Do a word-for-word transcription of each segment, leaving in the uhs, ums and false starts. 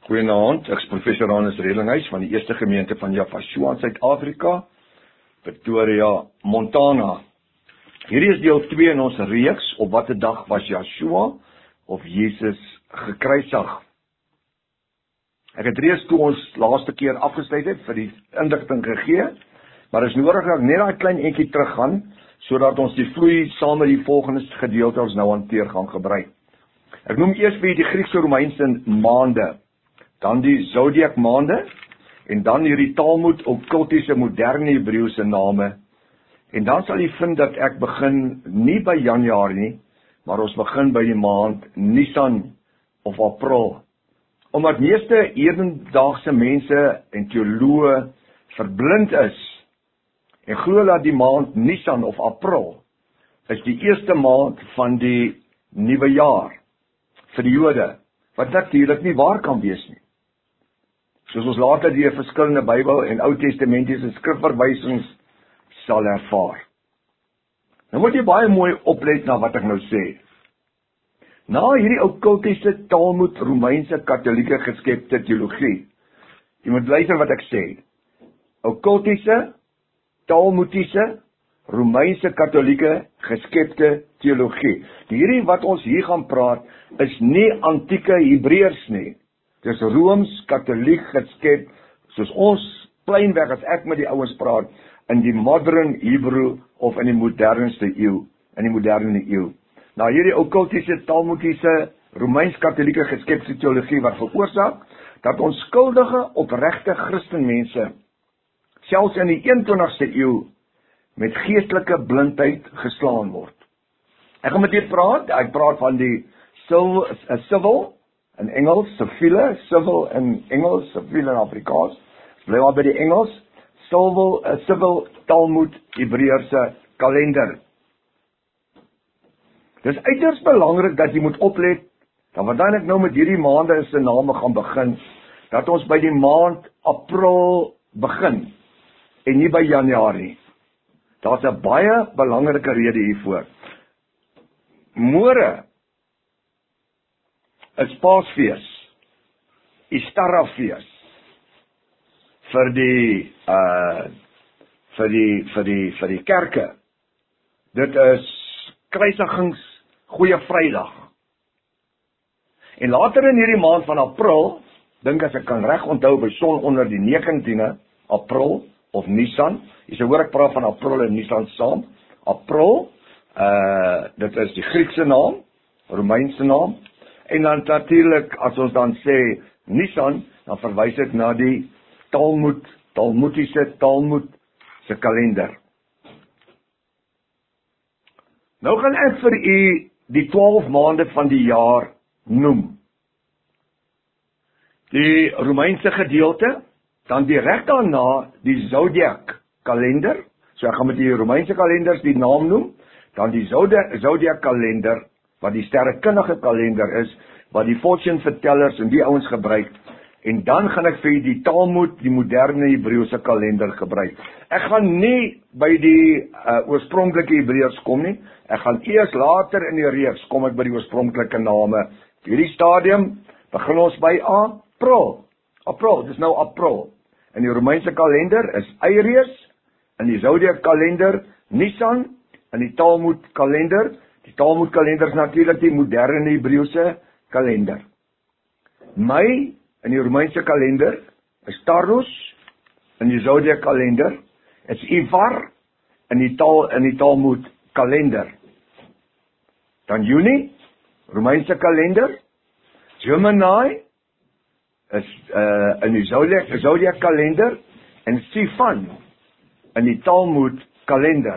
Goeienaand, ek is professor Hannes Redlinghuis van die Eerste Gemeente van Yahshua in Suid-Afrika, Pretoria, Montana. Hierdie is deel twee in ons reeks, op watter dag was Yahshua of Jesus gekruisig. Ek het reeds toe ons laaste keer afgesluit het vir die inligting gegee, maar is nodig dat ek net daai klein entjie teruggaan, sodat ons die vloei saam met die volgende gedeelte ons nou hanteer gaan gebruik. Ek noem eers vir die Griekse Romeinse maande, dan die zodiac maande, en dan hierdie Talmud okkultiese moderne Hebreëse name, en dan sal jy vind dat ek begin nie by Januarie nie, maar ons begin by die maand Nisan of April. Omdat meeste hedendaagse mense en teoloë verblind is, en glo dat die maand Nisan of April is die eerste maand van die nuwe jaar vir die Jode, wat natuurlik nie waar kan wees nie. Soos ons later deur verskillende Bybel en Ou Testamentiese skrifverwysings sal ervaar. Nou moet jy baie mooi oplet na wat ek nou sê. Na hierdie okkultiese Talmud Romeinse Katolieke geskepte teologie, jy moet luister wat ek sê, okkultiese, Talmudiese, Romeinse Katolieke geskepte teologie. Hierdie wat ons hier gaan praat, is nie antieke Hebreërs nie. Dis Rooms, Katoliek geskep, soos ons pleinweg as ek met die ouens praat, in die modern Hebrew of in die modernste eeu, in die moderne eeu. Nou hierdie okkultiese, Talmudiese, Romeins-Katolieke geskepte teologie wat veroorsaak, dat onskuldige, opregte Christenmense, selfs in die eenentwintigste eeu, met geestelike blindheid geslaan word. Ek gaan met dit praat, ek praat van die civil, in Engels, civiele, civil in Engels, civiele in Afrikaans, bly maar by die Engels, civil, uh, civil Talmud Hebreëse kalender. Dis uiters belangrik dat jy moet oplet, dat wat dan ek nou met hierdie maande is se name gaan begin, dat ons by die maand April begin, en nie by Januarie. Daar's 'n baie belangrike rede hiervoor. Môre is Paasfees, Istarafees, vir die uh vir die vir die vir die kerke. Dit is kruisigings Goeie Vrydag. En later in hierdie maand van April, dink as ek kan reg onthou by son onder die negentiende April of Nisan, jy sê hoor ek praat van April en Nisan saam. April, uh dit is die Griekse naam, Romeinse naam. En dan natuurlik, as ons dan sê Nisan, dan verwys dit na die Talmud, Talmudiese Talmud se kalender. Nou gaan ek vir u die twaalf maande van die jaar noem. Die Romeinse gedeelte, dan direk daarna die zodiac kalender. So ek gaan met die Romeinse kalenders die naam noem, dan die zodiac kalender, wat die sterrekundige kalender is, wat die fortune vertellers en die ouens gebruik, en dan gaan ek vir die Talmud, die moderne Hebreëse kalender gebruik. Ek gaan nie by die uh, oorspronklike Hebreërs kom nie, ek gaan eers later in die reeks kom ek by die oorspronklike name. Hierdie stadium begin ons by April. April, dis nou April. In die Romeinse kalender is Aries, in die zodiac kalender Nisan, in die Talmud kalender, die Talmud kalender is natuurlik die moderne Hebreëse kalender. Mei, in die Romeinse kalender, is Taurus, in die zodiac kalender, is Ivar, in die, tal, in die Talmud kalender. Dan Juni, Romeinse kalender, Gemini, is uh, in die zodiac, zodiac kalender, en Sivan, in die Talmud kalender.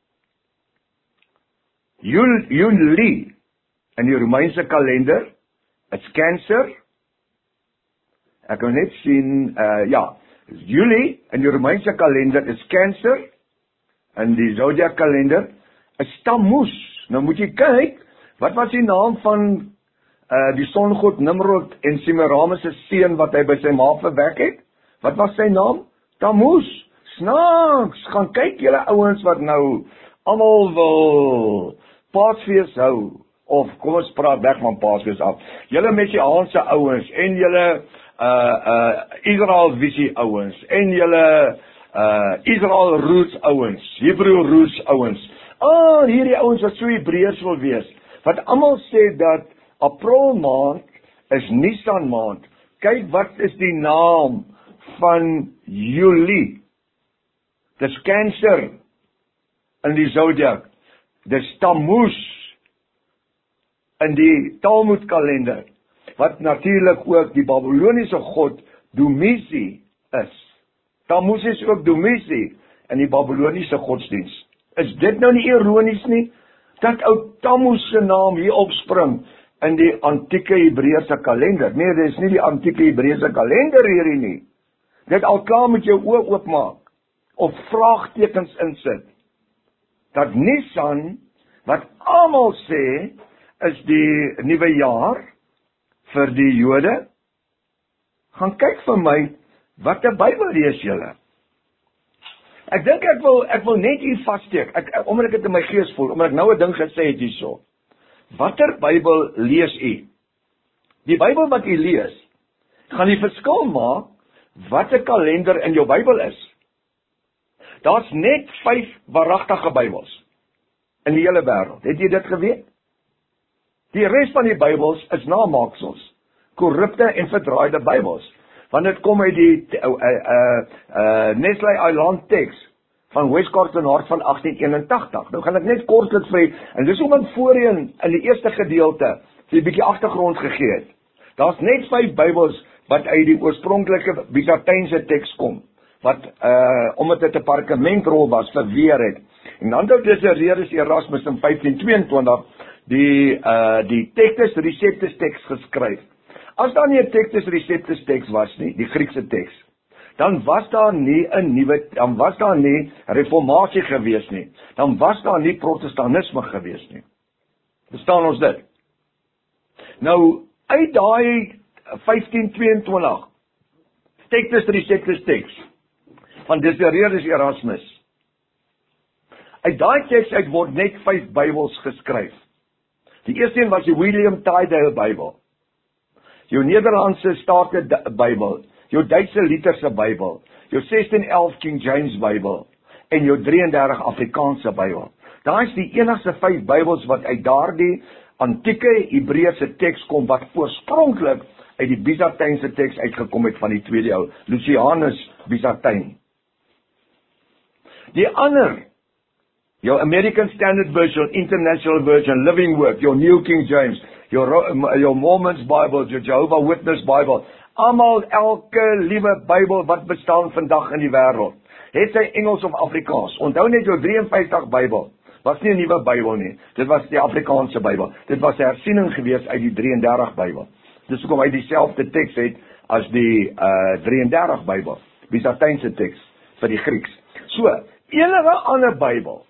Jul, Juli, in die Romeinse kalender, is Cancer. Ek kan net sien, uh, ja, Juli, in die Romeinse kalender, is Cancer, in die zodiac kalender, is Tammuz. Nou moet jy kyk, wat was die naam van uh, die songod Nimrod en Semiramis se seun wat hy by sy ma verwek het? Wat was sy naam? Tammuz. Snaaks, gaan kyk julle ouens wat nou almal wil Paasfees hou, of kom ons praat weg van Paasfees af. Julle Messiaanse ouens en julle uh uh Israel Visie ouens en julle uh Israel Roots ouens, Hebrew Roots ouens. Ah, hierdie ouens wat so Hebreërs wil wees, wat almal sê dat April maand is Nisan maand. Kyk wat is die naam van Julie. Dis Cancer in die zodiac. Dis Tammuz in die Talmud kalender, wat natuurlik ook die Babyloniese god Dumisi is. Tammuz is ook Dumisi in die Babyloniese godsdiens. Is dit nou nie ironies nie, dat ou Tammuz se naam hier opspring in die antieke Hebreëse kalender? Nee, dit is nie die antieke Hebreëse kalender hierdie nie. Dit al klaar met jou oë oopmaak, of vraagtekens insit, dat Nisan, wat almal sê, is die nuwe jaar vir die Jode. Gaan kyk vir my, wat 'n Bybel lees julle? Ek dink ek wil ek wil net hier vassteek, ek, ek, omdat ek dit in my gees voel, omdat ek nou 'n ding gesê het hierso. Watter Bybel lees u? Die Bybel wat u lees, gaan die verskil maak wat 'n kalender in jou Bybel is. Daar's net vyf waaragtige Bybels in die hele wêreld. Het jy dit geweet? Die res van die Bybels is namaaksels, korrupte en verdraaide Bybels, want dit kom uit die uh, uh, uh, Nestle Island teks van Westcott en Hart van agtien eenentagtig. Nou gaan ek net kortliks vir, en dis omdat voorheen in die eerste gedeelte vir 'n bietjie agtergrond gegee het. Daar's net vyf Bybels wat uit die oorspronklike Byzantynse teks kom, wat uh, omdat dit 'n parkementrol was, verweer het. En dan het Desiderius Erasmus in vyftien tweeëntwintig die uh, die Textus Receptus teks geskryf. As daar nie 'n Textus Receptus teks was nie, die Griekse teks, dan was daar nie 'n nuwe, dan was daar nie reformatie gewees nie. Dan was daar nie protestantisme gewees nie. Verstaan ons dit? Nou, uit daai vyftien tweeëntwintig Textus Receptus teks van Desiderius Erasmus, uit daai teks uit word net vyf Bybels geskryf. Die eerste een was die William Tyndale Bybel, jou Nederlandse State Bybel, jou Duitse Lutherse Bybel, jou sestien elf King James Bybel en jou drieëndertig Afrikaanse Bybel. Daai is die enigste vyf Bybels wat uit daardie antieke Hebreëse teks kom, wat oorspronklik uit die Byzantynse teks uitgekom het van die tweede eeu, Lucianus Byzantyn. Die ander, jou American Standard Version, International Version, Living Word, jou New King James, jou, jou Mormons Bible, jou Jehovah Witness Bible, almal elke liewe Bybel wat bestaan vandag in die wêreld, het sy Engels of Afrikaans. Onthou net jou vyf drie vyf Bybel, was nie 'n nuwe Bybel nie, dit was die Afrikaanse Bybel, dit was 'n hersiening gewees uit die drieëndertig Bybel. Dis hoekom hy dieselfde teks het as die uh, drieëndertig Bybel, Byzantynse teks vir die Grieks. So, enige ander Bybel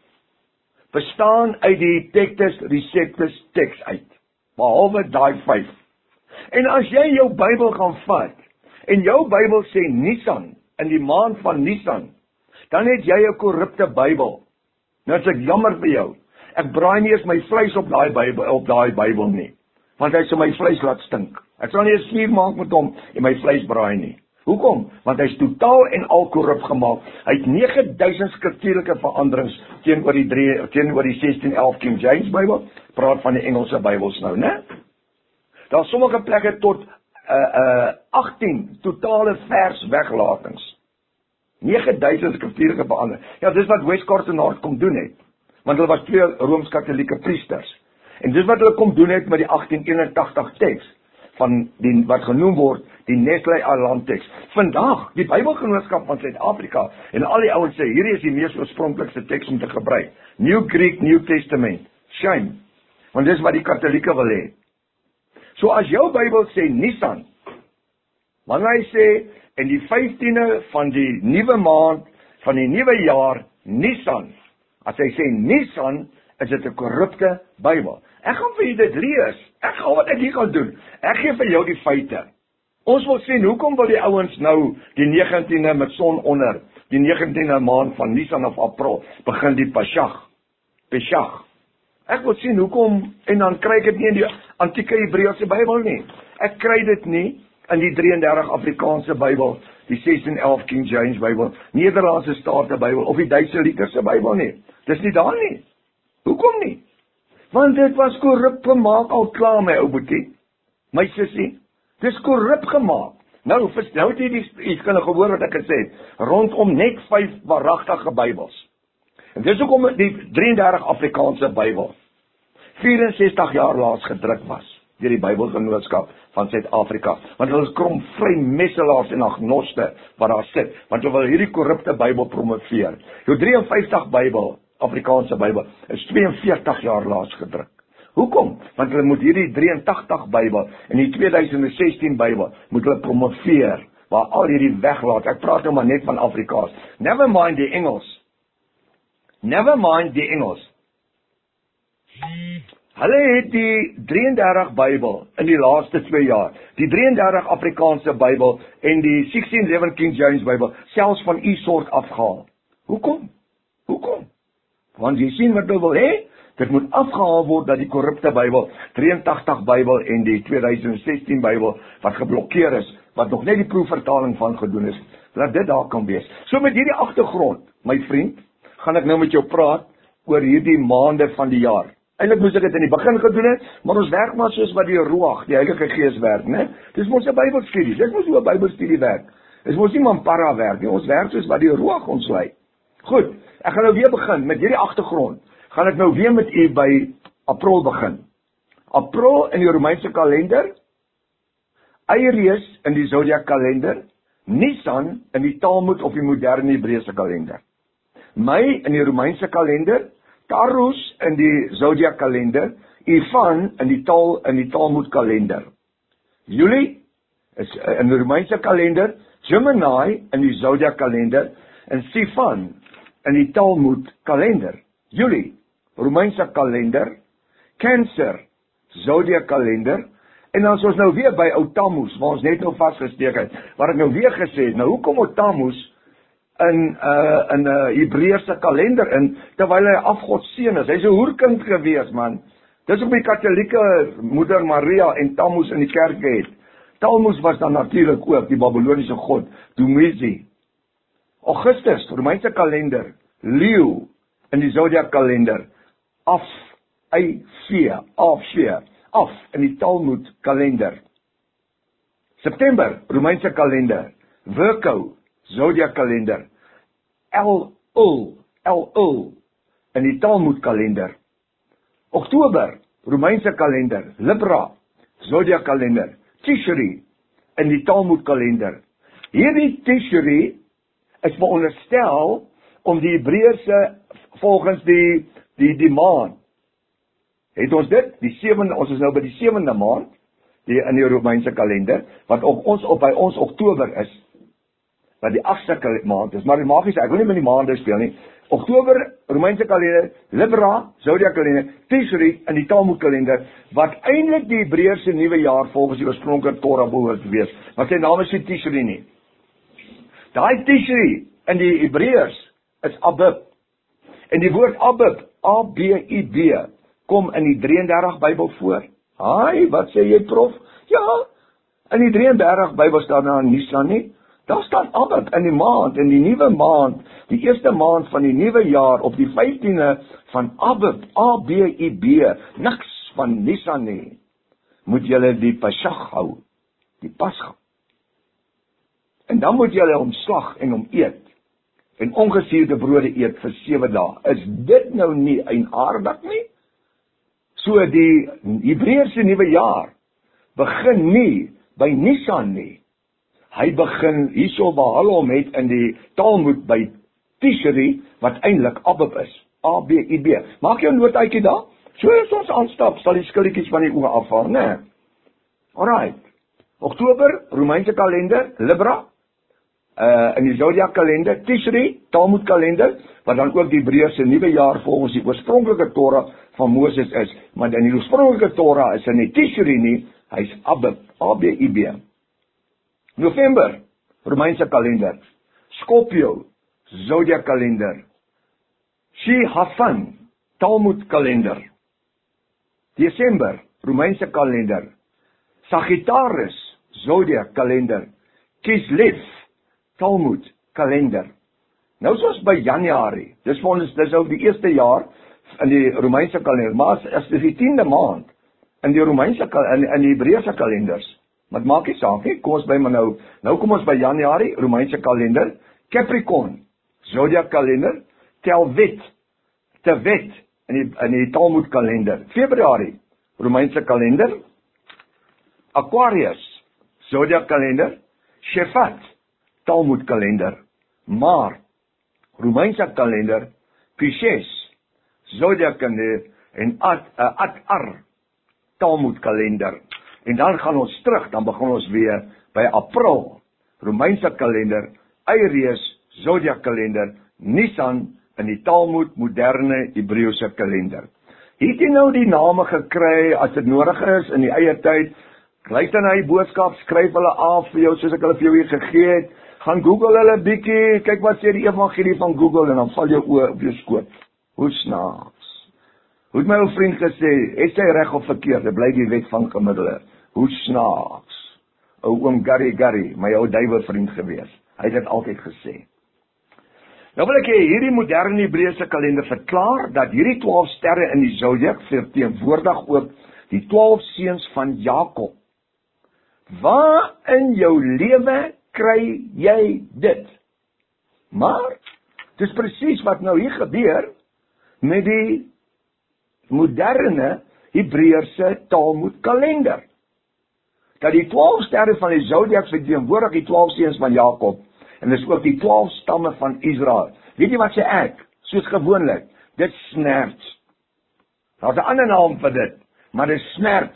bestaan uit die Textus Receptus teks uit, behalwe daai vyf. En as jy jou Bybel gaan vat, en jou Bybel sê Nisan, in die maand van Nisan, dan het jy 'n korrupte Bybel. Nou is ek jammer vir jou, ek braai nie eens my vleis op daai Bybel, op daai Bybel nie, want hy sal my vleis laat stink. Ek sal nie 'n vuur maak met hom en my vleis braai nie. Hoekom? Want hy is totaal en al korrup gemaak. Hy het nege duisend skriftuurlike veranderings teenoor die drie, teenoor die sestien elf King James Bybel, praat van die Engelse Bybels nou, né? Daar sommige plekke tot uh, uh, agtien totale vers weglatings. nege duisend skriftuurlike veranderings. Ja, dis wat Westcott en Hart kom doen het. Want hulle was twee Rooms-Katolieke priesters. En dis wat hulle kom doen het met die agtien eenentagtig teks van die wat genoem word die Nestle Island teks. Vandag, die Bybelgenootskap van Suid-Afrika en al die ouens sê, hierdie is die mees oorspronklikste teks om te gebruik. New Greek, New Testament. Shame. Want dis wat die Katolieke wil hê. So as jou Bybel sê Nisan, wanneer hy sê in die vyftiende van die nuwe maand van die nuwe jaar Nisan, as hy sê Nisan, is dit 'n korrupte Bybel. Ek gaan vir julle dit lees. Ek gaan wat ek hier gaan doen. Ek gee vir jou die feite. Ons wil sien, hoekom wil die ouens nou die negentiende met son onder, die negentiende maand van Nisan of April, begin die Pesach. Pesach. Ek wil sien, hoekom, en dan kry ek dit nie in die antieke Hebreëse Bybel nie. Ek kry dit nie in die drie en dertig Afrikaanse Bybel, die ses en elf King James Bybel, Nederlandse State Bybel, of die Duitse Literse Bybel nie. Dis nie daar nie. Hoekom nie? Want dit was korrup gemaak al klaar, my ou boetie, my sussie. Dis korrup gemaak. Nou, nou het jy die, jy kan gehoor wat ek gesê het, rondom net vyf waaragtige Bybels. En dis hoekom die drie en dertig Afrikaanse Bybel vyf en sestig jaar laas gedruk was deur die Bybelgenootskap van Suid-Afrika, want hulle is krom vry messelaars en agnoste wat daar sit, want hulle wil hierdie korrupte Bybel promoveer. Jou drie en vyftig Bybel, Afrikaanse Bybel, is twee en veertig jaar laas gedruk. Hoekom? Want hulle moet hierdie drie en tagtig Bybel en die twee duisend sestien Bybel moet hulle promoveer, waar al hierdie weglaat. Ek praat nou maar net van Afrikaans. Never mind die Engels. Never mind die Engels. Hulle het die drie en dertig Bybel in die laaste twee jaar, die drie en dertig Afrikaanse Bybel en die sixteen eleven King James Bybel, selfs van u soort afgehaal. Hoekom? Hoekom? Want jy sien wat hulle wil hê? Dit moet afgehaal word dat die korrupte Bybel, drie en tagtig Bybel en die twee duisend sestien Bybel, wat geblokkeer is, wat nog net die proefvertaling van gedoen is, dat dit daar kan wees. So met hierdie agtergrond, my vriend, gaan ek nou met jou praat oor hierdie maande van die jaar. Eintlik moes ek dit in die begin gedoen het, maar ons werk maar soos wat die Ruach, die Heilige Gees werk, né? Dis mos 'n Bybelstudie, dis mos hoe 'n Bybelstudie werk. Dis mos nie mampara werk nie, ons werk soos wat die Ruach ons lei. Goed, ek gaan nou weer begin met hierdie agtergrond. Gaan ek nou weer met u by April begin. April in die Romeinse kalender, Aries in die Zodiac kalender, Nisan in die Talmud of die moderne Hebreëse kalender. Mei in die Romeinse kalender, Taurus in die Zodiac kalender, Ivan in die Tal in die Talmud kalender. Julie is in die Romeinse kalender, Gemini in die Zodiac kalender en Sivan in die Talmud kalender. Julie, Romeinse kalender, Cancer, Zodiac kalender, en dan is ons nou weer by ou Tammuz, waar ons net nou vasgesteek het, waar ek nou weer gesê het, nou hoekom ou Tammuz in uh, in 'n uh, Hebreëse kalender in, terwyl hy afgodseun is, hy's 'n hoerkind gewees, man. Dis op die Katolieke Moeder Maria en Tammuz in die kerk het. Tammuz was dan natuurlik ook die Babyloniese god, Dumuzi. Augustus, Romeinse kalender, Leeu, in die Zodiac kalender, Af, I, V, Af, V, Af, in die Talmud kalender. September, Romeinse kalender, Virgo, Zodiac kalender, El, Ul, El, Ul, in die Talmud kalender. Oktober, Romeinse kalender, Libra, Zodiac kalender, Tishri, in die Talmud kalender. Hierdie Tishri is veronderstel om die Hebreëse volgens die die die maand. Het ons dit? Die sewende, ons is nou by die sewende maand, die in die Romeinse kalender, wat op ons op by ons Oktober is. Wat die agste maand is, maar die magiese, ek wil nie met die maande speel nie. Oktober, Romeinse kalender, Libra, Zodiac kalender, Tishri in die Talmud kalender, wat eintlik die Hebreëse nuwe jaar volgens die oorspronklike Torah behoort te wees. Maar sy naam is nie Tishri nie. Daai Tishri in die Hebreërs is Abib. En die woord Abib, A B I B, kom in die drie en dertig Bybel voor. Haai, wat sê jy, prof? Ja, in die drie en dertig Bybel staan daar Nisan nie. Daar staan Abib in die maand, in die nuwe maand, die eerste maand van die nuwe jaar, op die vyftiende van Abib, A B I B, niks van Nisan nie. Moet julle die Pesach hou, die Pascha. En dan moet julle hom slag en hom eet, en ongesuurde brode eet vir sewe dae. Is dit nou nie eienaardig nie? So die Hebreëse nuwe jaar begin nie by Nisan nie. Hy begin hierso waar hulle hom het in die Talmud by Tishri, wat eintlik Abib is. A B I B. Maak jou nootuitjie daar. So as ons aanstap, sal die skilletjies van die oë afval, né? Alright. Oktober, Romeinse kalender, Libra, uh, in die Zodiac kalender, Tishri, Talmud kalender, wat dan ook die Hebreëse nuwe jaar volgens die oorspronklike Torah van Moses is, maar in die oorspronklike Torah is hy nie Tishri nie, hy's Abib, A B I B. November, Romeinse kalender, Scorpio, Zodiac kalender, Shihafan, Talmud kalender. Desember, Romeinse kalender, Sagittarius, Zodiac kalender, Kislev, Talmud kalender. Nou soos by Januarie, dis vir ons, dis ook die eerste jaar in die Romeinse kalender, maar as, as dis die tiende maand in die Romeinse in, in die Hebreëse kalenders. Wat maak nie saak nie, kom ons by maar nou, nou kom ons by Januarie, Romeinse kalender, Capricorn, Zodiac kalender, Tevet, Tevet, in die, in die Talmud kalender, Februarie, Romeinse kalender, Aquarius, Zodiac kalender, Shefat, Talmud kalender, maar, Romeinse kalender, Pisces, Zodiac kalender, en Ad, uh, Adar, Talmud kalender. En dan gaan ons terug, dan begin ons weer by April, Romeinse kalender, Aries, Zodiac kalender, Nisan, in die Talmud, moderne Hebreëse kalender. Het jy nou die name gekry, as dit nodig is, in die eie tyd, luister na die boodskap, skryf hulle af vir jou, soos ek hulle vir jou hier gegee het, gaan Google hulle bietjie, kyk wat sê die evangelie van Google, en dan val jou oor op jou skoot. Hoe snaaks. Hoe het my ou vriend gesê, het sy reg of verkeerd, dit bly die wet van gemiddelde. Hoe snaaks. Ou oom Gary Gary, my ou duiwe vriend gewees. Hy het dit altyd gesê. Nou wil ek hierdie moderne Hebreëse kalender verklaar, dat hierdie twaalf sterre in die Zodiac verteenwoordig ook die twaalf seuns van Jakob. Waar in jou lewe kry jy dit? Maar, dit is presies wat nou hier gebeur, met die moderne Hebreëse Talmud kalender. Dat die twaalf sterre van die Zodiac verteenwoordig die twaalf seuns van Jakob, en dis ook die twaalf stamme van Israel. Weet jy wat sê ek? Soos gewoonlik, dit snert. Daar's 'n ander naam vir dit, maar dit snert.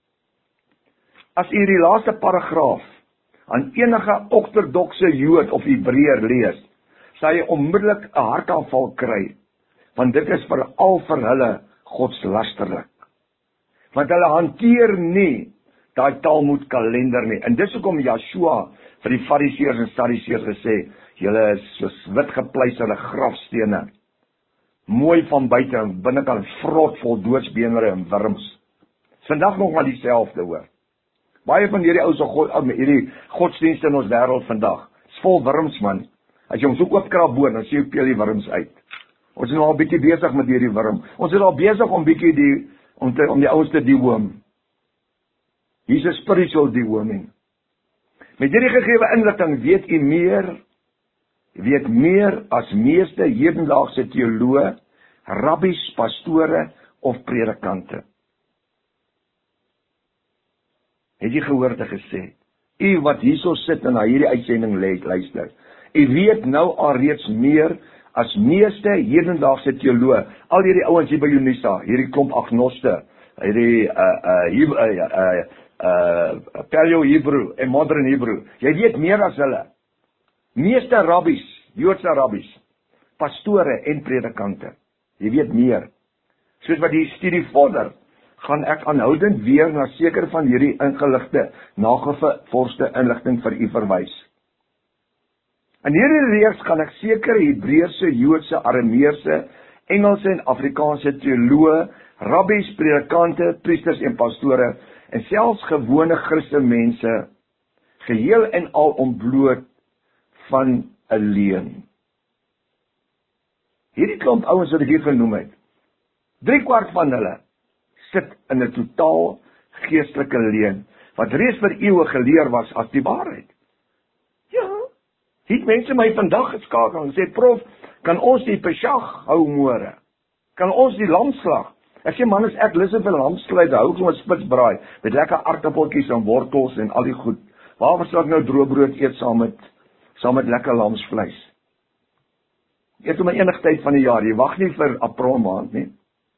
As jy die laaste paragraaf aan enige ortodokse Jood of Hebreër lees, sal jy onmiddellik 'n hartaanval kry, want dit is veral vir hulle godslasterlik. Want hulle hanteer nie daai Talmud kalender nie. En dis hoekom Joshua vir die Fariseërs en Sadduseërs gesê, julle is soos wit gepleisterde grafstene, mooi van buite en binnekant vrot vol doodsbeenere en wurms. Vandag nog maar dieselfde hoor. Baie van hierdie ou se god, hierdie godsdienste in ons wêreld vandag, is vol wurms man. As jy hom soek oopkrap boor, dan sien jy peel die wurms uit. Ons is nou al bietjie besig met hierdie wurm. Ons is al besig om bietjie die om te om die ouens te deworm. Hier is spiritual deworming. Met hierdie gegewe inligting weet u meer, weet meer as meeste hedendaagse teoloë, rabbies, pastore of predikante. Het jy gehoor te gesê? U wat hierso sit en na hierdie uitsending luister, u weet nou al reeds meer as meeste hedendaagse teoloë. Al hierdie ouens hier by Unisa, hierdie klomp agnoste, hierdie uh uh hier uh uh, uh Paleo Hebrew en Modern Hebrew. Jy weet meer as hulle. Meeste rabbies, Joodse rabbies, pastore en predikante. Jy weet meer. Soos wat die studie vorder, gaan ek aanhoudend weer na seker van hierdie ingeligte, nagevorste inligting vir u verwys. In hierdie reeks gaan ek seker Hebreëse, Joodse, Arameese, Engelse en Afrikaanse teoloë, rabbies, predikante, priesters en pastore, en selfs gewone Christenmense, geheel en al ontbloot van 'n leuen. Hierdie klomp ouens wat ek hier genoem het, drie kwart van hulle sit in 'n totaal geestelike leuen, wat reeds vir eeue geleer was as die waarheid. Ja, het mense my vandag geskakel en sê, prof, kan ons die Pesach hou môre? Kan ons die lamslag? Ek sê, man, as ek lus vir lamsluit, hou ek sommer spitsbraai, met lekker aardappeltjies en wortels en al die goed. Waarvoor sal ek nou droëbrood eet saam met, saam met lekker lamsvleis? Eet hom enige tyd van die jaar, jy wag nie vir April maand nie.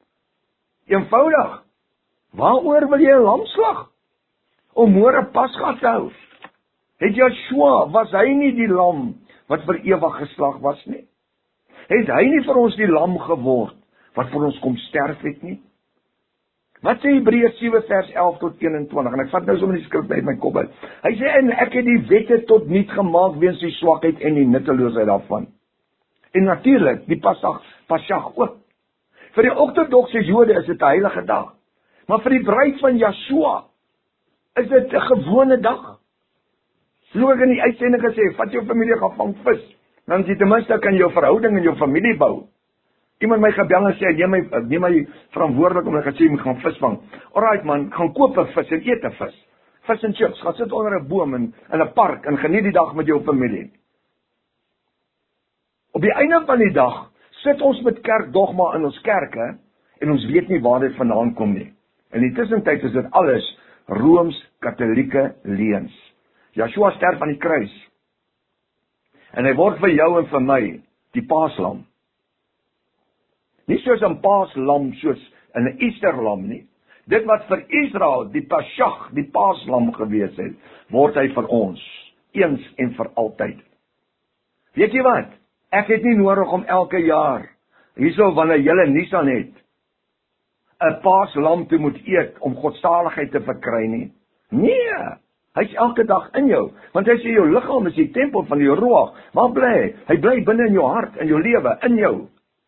Eenvoudig, waaroor wil jy 'n lamslag? Om môre Pasga te hou? Het Joshua, was hy nie die lam wat vir ewig geslag was nie? Het hy nie vir ons die lam geword, wat vir ons kom sterf het nie? Wat sê Hebreërs sewe vers elf tot eenentwintig, en ek vat nou sommer die skrif uit my kop uit. Hy sê, en ek het die wette tot niet gemaak weens die swakheid en die nutteloosheid daarvan. En natuurlik, die Pasag, Pasag ook. Vir die ortodokse Jode is dit 'n heilige dag, maar vir die bruid van Joshua is dit 'n gewone dag. Soos ek in die uitsending gesê, vat jou familie, gaan vang vis. Dan jy ten minste kan jou verhouding en jou familie bou. Iemand my gebel en sê, neem my, neem my verantwoordelik om ek gesê, jy moet gaan vis vang. Alright man, gaan koop 'n vis en eet 'n vis. Vis en chips, gaan sit onder 'n boom in, in 'n park en geniet die dag met jou familie. Op die einde van die dag, sit ons met kerkdogma in ons kerke, en ons weet nie waar dit vandaan kom nie. In die tussentyd is dit alles Rooms-Katolieke leuns. Joshua sterf aan die kruis. En hy word vir jou en vir my die paaslam. Nie soos 'n paaslam, soos 'n Easterlam nie. Dit wat vir Israel die Pesach, die paaslam gewees het, word hy vir ons, eens en vir altyd. Weet jy wat? Ek het nie nodig om elke jaar, hierso wanneer julle Nisan het, 'n paaslam te moet eet om godsaligheid te verkry nie. Nee, hy is elke dag in jou, want hy sê jou liggaam is die tempel van die Ruach. Waar bly hy? Hy bly binne in jou hart, in jou lewe, in jou.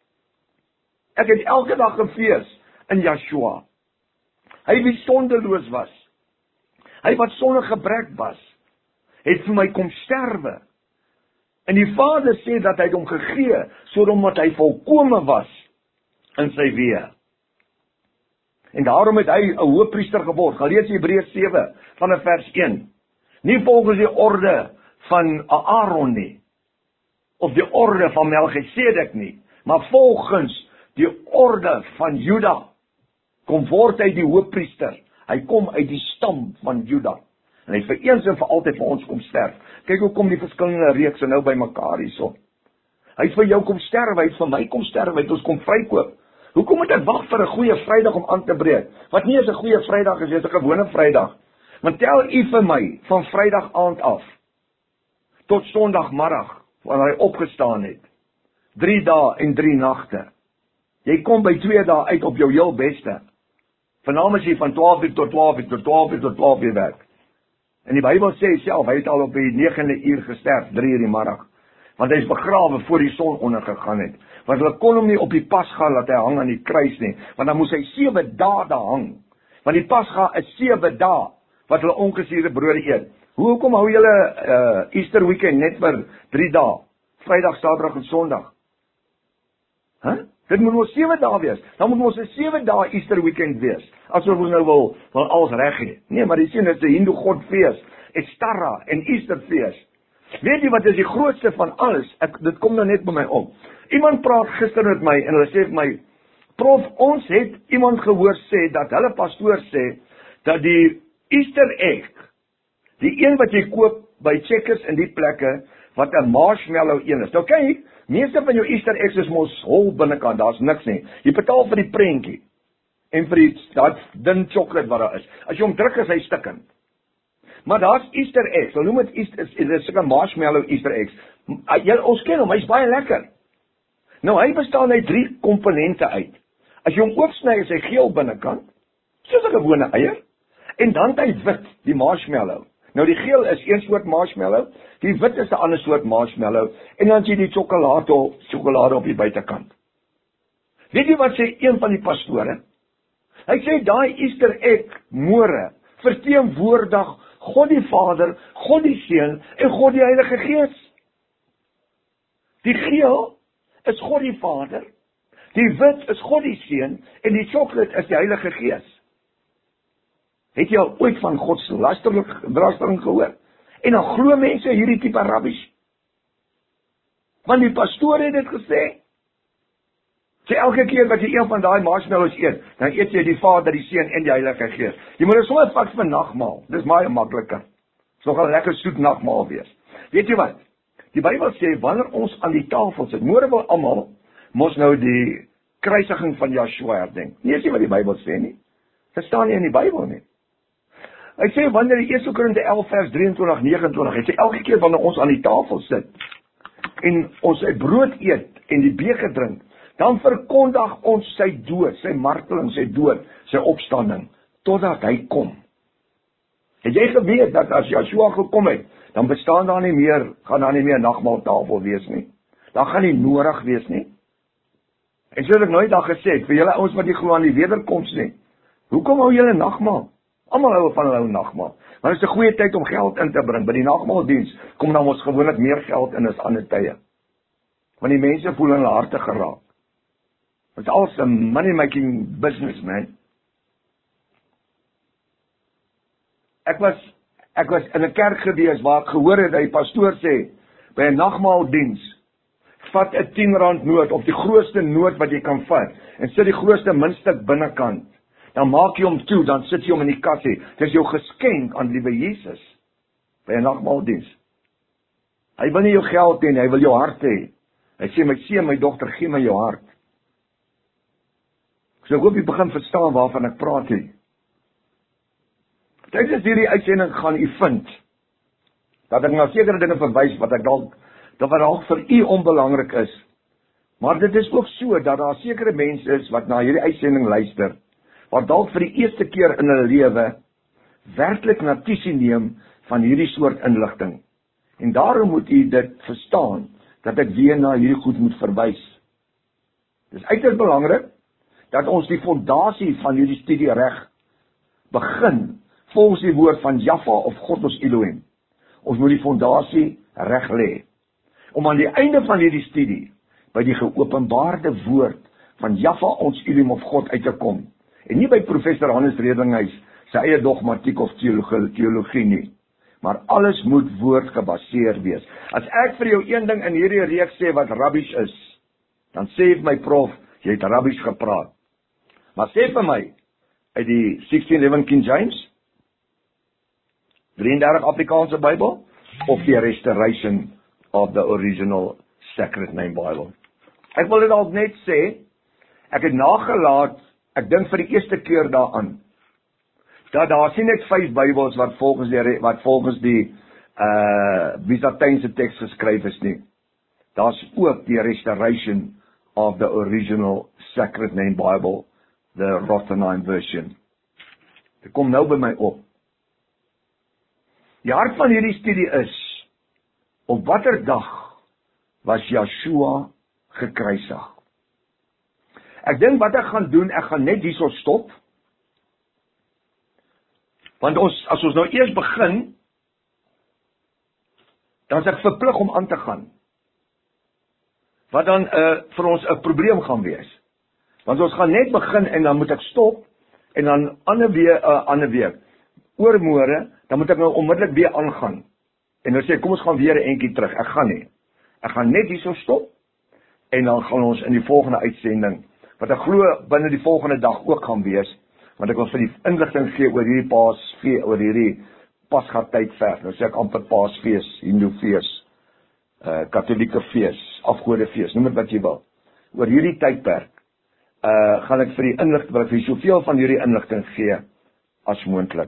Ek het elke dag gefees in Joshua. Hy wie sondeloos was. Hy wat sonder gebrek was, het vir my kom sterwe. En die Vader sê dat hy het hom gegee, sodat omdat hy volkome was in sy weë. En daarom het hy 'n hoëpriester geword. Gaan lees Hebreërs sewe vanaf vers een. Nie volgens die orde van Aaron nie, of die orde van Melchisedek nie, maar volgens die orde van Juda. Kom word hy die hoëpriester. Hy kom uit die stam van Juda. En hy vir eens en vir altyd vir ons kom sterf. Kyk hoe kom die verskillende reekse nou by mekaar hierso. Hy het vir jou kom sterf, hy het vir my kom sterf, hy het ons kom vrykoop. Hoekom moet ek wag vir 'n goeie Vrydag om aan te breek? Wat nie is 'n goeie Vrydag is, dit is 'n gewone Vrydag. Want tel u vir my van Vrydag aand af tot Sondagmiddag wanneer hy opgestaan het. Drie dae en drie nagte. Jy kom by twee dae uit op jou heel beste. Vanaand is jy van twaalf uur tot twaalf uur tot twaalf uur tot twaalf uur werk. En die Bybel sê self, hy het al op die negende uur gesterf, drie uur die middag. Want hy is begrawe voor die son ondergegaan het. Want hulle kon hom nie op die Pasga laat hy hang aan die kruis nie, want dan moes hy sewe dae daar hang. Want die Pasga is sewe dae wat hulle ongesuurde brode eet. Hoe kom hou julle uh, Easter weekend net vir drie dae? Vrydag, Saterdag en Sondag. Hæ? Huh? Dit moet ons sewe dae wees. Dan moet ons 'n sewe dae Easter weekend wees. Asof ons nou wil, wil alles reg hê. Nee, maar die sien dit is 'n Hindu godfees, Estara en Easterfees. Weet jy wat is die grootste van alles? Ek, dit kom nou net by my op. Iemand praat gister met my en hulle sê vir my, prof, ons het iemand gehoor sê dat hulle pastoor sê dat die Easter egg, die een wat jy koop by Checkers in die plekke wat 'n marshmallow een is. Nou kyk, meeste van jou Easter eggs is mos hol binnekant, daar's niks nie. Jy betaal vir die prentjie en vir die dat dun chocolate wat daar is. As jy hom druk is hy stikkend. Maar daar's Easter eggs. Hulle noem dit Easter, dit is 'n marshmallow Easter eggs. Jy ons ken hom, hy's baie lekker. Nou hy bestaan uit drie komponente uit. As jy hom oopsny is hy geel binnekant, soos 'n gewone eier, en dan het hy wit, die marshmallow. Nou die geel is een soort marshmallow, die wit is 'n ander soort marshmallow, en dan jy die sjokolade, sjokolade op die buitekant. Weet jy wat sê een van die pastore? Hy sê daai Easter egg môre verteenwoordig God die Vader, God die Seun en God die Heilige Gees. Die geel is God die Vader, die wit is God die Seun en die sjokolade is die Heilige Gees. Het jy al ooit van God se lastering gehoor? En dan glo mense hierdie tipe rabbies. Want die pastoor het dit gesê. Sê elke keer wat jy een van daai marshmallows eet, dan eet jy die Vader, die Seun en die Heilige Gees. Jy moet dit sommer vat vir nagmaal. Dis baie makliker. Dit sal 'n lekker soet nagmaal wees. Weet jy wat? Die Bybel sê wanneer ons aan die tafel sit, môre wil almal mos nou die kruisiging van Joshua herdenk. Nie is nie wat die Bybel sê nie. Dit staan nie in die Bybel nie. Hy sê wanneer die eerste Korinte elf vers drieëntwintig negenentwintig, hy sê elke keer wanneer ons aan die tafel sit en ons sy brood eet en die beker drink, dan verkondig ons sy dood, sy marteling, sy dood, sy opstanding, totdat hy kom. Het jy geweet dat as Joshua gekom het, dan bestaan daar nie meer, gaan daar nie meer nagmaaltafel wees nie. Dan gaan nie nodig wees nie. En soos ek nooit al gesê het, vir julle ouens wat nie glo aan die wederkoms nie, hoekom hou julle nagmaal? Almal hou van hulle nagmaal. Maar dit is 'n goeie tyd om geld in te bring. By die nagmaaldiens kom dan ons gewoonlik meer geld in as ander tye. Want die mense voel in hulle harte geraak. Dit is alles 'n money-making business, man. Ek was, ek was in 'n kerk gewees waar ek gehoor het dat die pastoor sê, by 'n nagmaaldiens, vat 'n tien rand noot, of die grootste noot wat jy kan vat, en sit die grootste muntstuk binnekant. Dan maak jy hom toe, dan sit jy hom in die kassie. Dit is jou geskenk aan liewe Jesus, by 'n nagmaaldiens. Hy wil nie jou geld hê, hy wil jou hart hê. Hy sê, my seun, my dogter, gee my jou hart. So ek hoop jy begin verstaan waarvan ek praat hier. Tydens hierdie uitsending gaan u vind, dat ek na sekere dinge verwys, wat ek dalk, dat wat dalk vir u onbelangrik is. Maar dit is ook so, dat daar sekere mense is, wat na hierdie uitsending luister, wat dalk vir die eerste keer in hulle lewe, werklik notisie neem, van hierdie soort inligting. En daarom moet u dit verstaan, dat ek weer na hierdie goed moet verwys. Dit is uiters belangrik, dat ons die fondasie van hierdie studie reg begin, volgens die woord van Jaffa of God ons Elohim. Ons moet die fondasie reg lê. Om aan die einde van hierdie studie, by die geopenbaarde woord van Jaffa ons Elohim of God uit te kom. En nie by professor Hannes Redinghuis, sy eie dogmatiek of teologie, teologie nie. Maar alles moet woord gebaseer wees. As ek vir jou een ding in hierdie reeks sê wat rubbish is, dan sê my prof, jy het rubbish gepraat. Maar sê vir my, uit die sixteen eleven King James, drieëndertig Afrikaanse Bybel, of die restoration of the original Sacred Name Bible. Ek wil dit al net sê, ek het nagelaat, ek dink vir die eerste keer daaraan, dat daar is nie net vyf Bybels wat volgens die, wat volgens die uh, Byzantynse teks geskryf is nie. Daar is ook die restoration of the original Sacred Name Bible, the Rothenheim version. Dit kom nou by my op. Die hart van hierdie studie is, op watter dag was Yeshua gekruisig? Ek dink wat ek gaan doen, ek gaan net hierso stop, want ons, as ons nou eers begin, dan is ek verplig om aan te gaan, wat dan uh, vir ons 'n probleem gaan wees, want ons gaan net begin, en dan moet ek stop, en dan ander weer, uh, ander week, oormôre, dan moet ek nou onmiddellik weer aangaan, en dan sê, kom ons gaan weer 'n entjie terug, ek gaan nie, ek gaan net hierso stop, en dan gaan ons in die volgende uitsending, wat ek glo binne die volgende dag ook gaan wees, want ek wil vir die inligting gee oor hierdie Paasfees, oor hierdie Pasga tydverf, nou sê ek amper Paasfees, Hindoefees, uh, Katolieke fees, afgodefees, noem dit wat jy wil, oor hierdie tydperk, uh, gaan ek vir die inligting, wil ek vir soveel van hierdie inligting gee, as moontlik.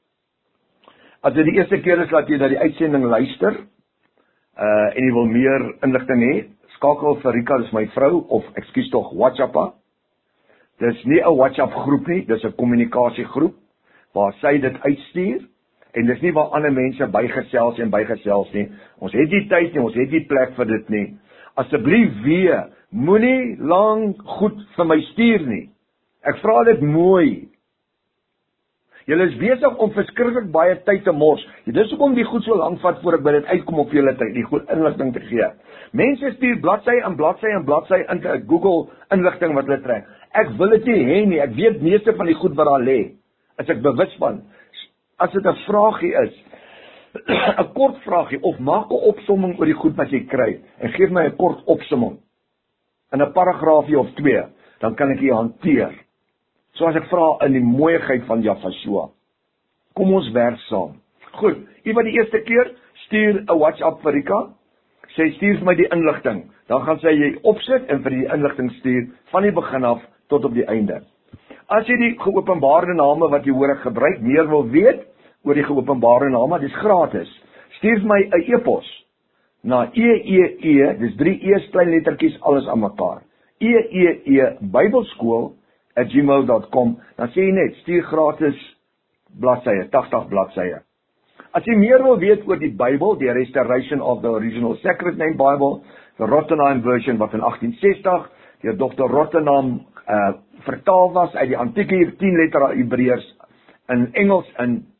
As dit die eerste keer is dat jy na die uitsending luister, uh, en jy wil meer inligting hê, skakel vir Rika, dis my vrou, of ekskuus tog, WhatsAppa. Dis nie 'n WhatsApp groep nie, dis 'n kommunikasiegroep, waar sy dit uitstuur, en dis nie waar ander mense bygesels en bygesels nie. Ons het nie tyd nie, ons het nie plek vir dit nie. Asseblief weer, moenie lang goed vir my stuur nie. Ek vra dit mooi. Julle is besig om verskriklik baie tyd te mors. Dis hoekom die goed so lank vat voordat by dit uitkom op julle tyd, die goed inligting te gee. Mense stuur bladsy en bladsy en bladsy in te Google inligting wat hulle trek. Ek wil dit nie hê nie, ek weet meeste van die goed wat daar lê, is ek bewus van. As dit 'n vraagie is, 'n kort vraagie, of maak 'n opsomming oor die goed wat jy kry, en geef my 'n kort opsomming, in 'n paragraafie of twee, dan kan ek dit hanteer. Soos ek vra in die mooiigheid van Yahshua. Kom ons werk saam. Goed, u wat die eerste keer, stuur 'n WhatsApp vir Rika, sê stuur vir my die inligting, dan gaan sy jy opsit en vir die inligting stuur, van die begin af, tot op die einde. As jy die geopenbaarde name wat jy hoor ek gebruik, meer wil weet, oor die geopenbaarde name, dis gratis. Stuur my 'n e-pos, na e e e, dis drie e's, klein lettertjies, alles aan mekaar, e e e, bybelskool, at gmail dot com, dan sê jy net, stuur gratis bladsye, tagtig bladsye. As jy meer wil weet oor die Bybel, die restoration of the original Sacred Name Bible, the Rothenheim version wat in agtien sestig, deur dokter Rothenheim uh, vertaal was uit die antieke tien letter Hebreërs in Engels in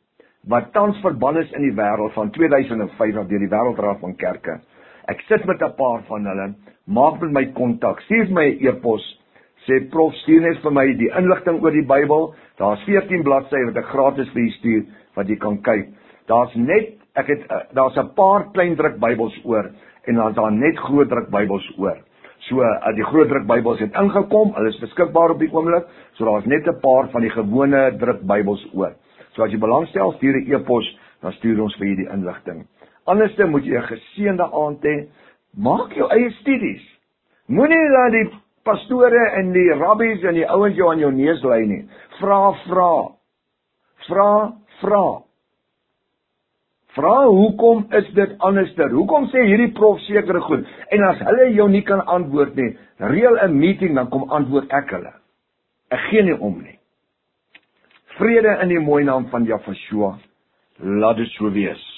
wat tans verbân is in die wêreld van twee duisend vyf af deur die Wêreldraad van Kerke. Ek sit met 'n paar van hulle, maak met my kontak, stuur my 'n e-pos, sê prof, stuur net vir my die inligting oor die Bybel. Daar's veertien bladsye wat ek gratis vir u stuur wat jy kan kyk. Daar's net ek het daar's 'n paar klein druk Bybels oor en dan is daar net groot druk Bybels oor. So uh, die groot druk Bybels het ingekom, hulle is beskikbaar op die oomblik, so daar's net 'n paar van die gewone druk Bybels oor. So as jy belangstel, stuur 'n e-pos, dan stuur ons vir jy die inligting. Anderste moet jy 'n geseënde aand hê. Maak jou eie studies. Moenie dat die pastore en die rabbies en die ouens jou aan jou neus lei nie. Vra, vra. Vra, vra. Vra, hoekom is dit anderster? Hoekom sê hierdie prof sekere goed? En as hulle jou nie kan antwoord nie, reël 'n meeting, dan kom antwoord ek hulle. Ek gee nie om nie. Vrede in die mooi naam van Jahweh. Laat dit so wees.